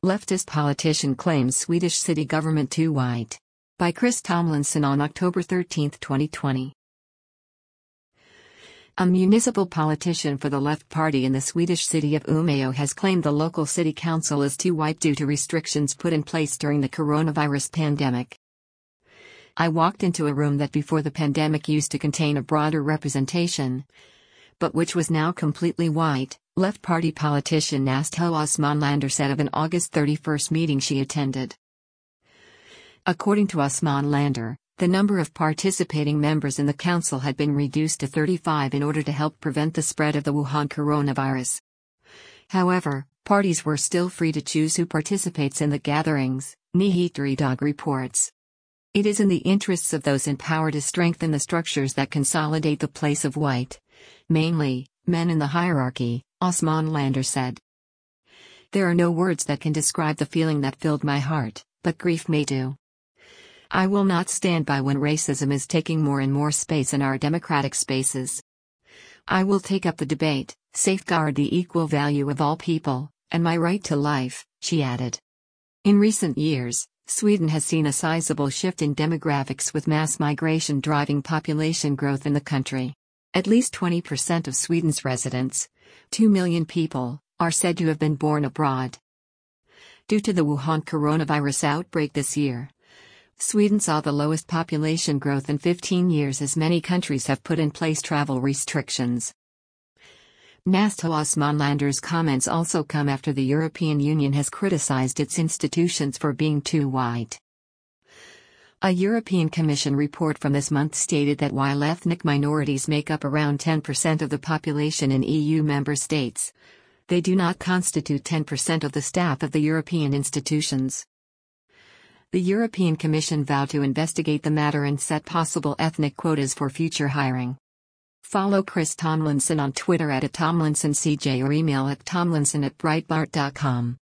Leftist politician claims Swedish city government too white. By Chris Tomlinson on October 13, 2020. A municipal politician for the Left Party in the Swedish city of Umeå has claimed the local city council is too white due to restrictions put in place during the coronavirus pandemic. I walked into a room that before the pandemic used to contain a broader representation, but which was now completely white, Left Party politician Nastel Osmanlander said of an August 31 meeting she attended. According to Osmanlander, the number of participating members in the council had been reduced to 35 in order to help prevent the spread of the Wuhan coronavirus. However, parties were still free to choose who participates in the gatherings, Nyheterdag reports. It is in the interests of those in power to strengthen the structures that consolidate the place of white, mainly, men in the hierarchy, Osmanlander said. There are no words that can describe the feeling that filled my heart, but grief may do. I will not stand by when racism is taking more and more space in our democratic spaces. I will take up the debate, safeguard the equal value of all people, and my right to life, she added. In recent years, Sweden has seen a sizable shift in demographics with mass migration driving population growth in the country. At least 20% of Sweden's residents, 2 million people, are said to have been born abroad. Due to the Wuhan coronavirus outbreak this year, Sweden saw the lowest population growth in 15 years as many countries have put in place travel restrictions. Nastel Osmanlander's comments also come after the European Union has criticized its institutions for being too white. A European Commission report from this month stated that while ethnic minorities make up around 10% of the population in EU member states, they do not constitute 10% of the staff of the European institutions. The European Commission vowed to investigate the matter and set possible ethnic quotas for future hiring. Follow Chris Tomlinson on Twitter @TomlinsonCJ or email at tomlinson@breitbart.com.